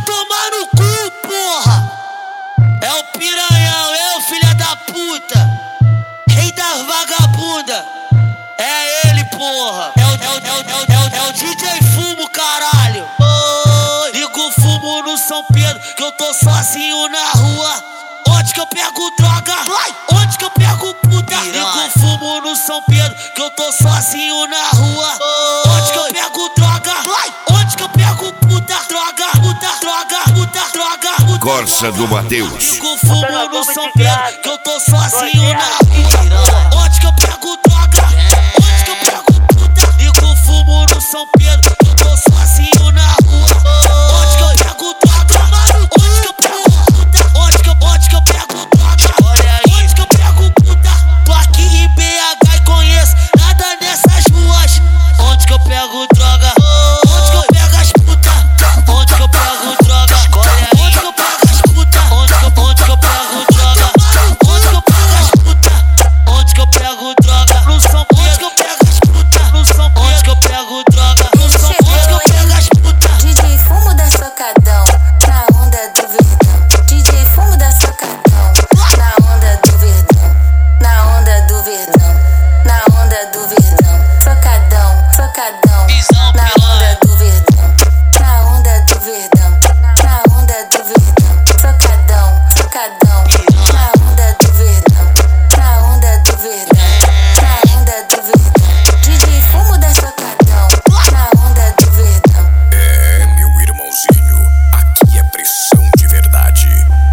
tomar no cu, porra! É o piranhão, é o filho da puta, rei das vagabunda. É ele, porra. É o DJ Fumo, caralho. Oh, liga o fumo no São Pedro, que eu tô sozinho na rua. Onde que eu pego droga? Onde que eu pego puta? Liga o fumo no São Pedro, que eu tô sozinho na rua. Onde que eu pego droga? Onde que eu pego puta? Droga, puta, droga, puta, droga, puta. Corsa do Mateus. Liga o fumo no São Pedro, que eu tô sozinho na rua. Onde que eu pego droga? Onde que eu pego puta? Liga o fumo no São Pedro, que eu tô sozinho na rua. Onde que eu pego droga? Onde que eu pego puta? Onde que eu pego droga? Olha aí. Onde que eu pego puta? Tô aqui em BH e conheço nada nessas ruas. Onde que eu pego droga? Onde que eu pego as puta? Onde que eu pego droga? Olha aí. Onde que eu pego as puta? Onde que eu pego droga? Onde que eu pego as puta? Onde que eu pego droga? No São Pedro. Onde que eu pego as puta? No São Pedro. Onde que eu pego droga? No São Pedro. Onde que eu pego as puta? DJ Fumo da Socadão, na onda do Verdão. DJ Fumo da Socadão, na onda do Verdão. Na onda do Verdão, na onda do Verdão. Socadão, socadão, na onda do Verdão. Na onda do Verdão, na onda do Verdão. Socadão, socadão, na onda do Verdão. Na onda do Verdão, na onda do Verdão. DJ Fumo da Socadão, na onda do Verdão. É, meu irmãozinho, aqui é pressão de verdade.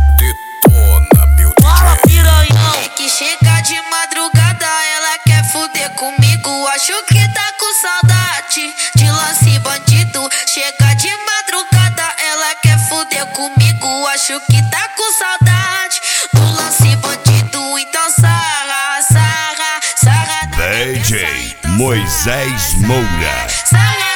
Detona, meu Fala, DJ. piranhão. É que chega de madrugada, ela quer fuder comigo. Acho que tá com saudade de lance bandido. Chega de madrugada, ela quer fuder comigo. Acho que tá com saudade do lance bandido. Então sarra, sarra, sarra. DJ Moisés Moura. Sarra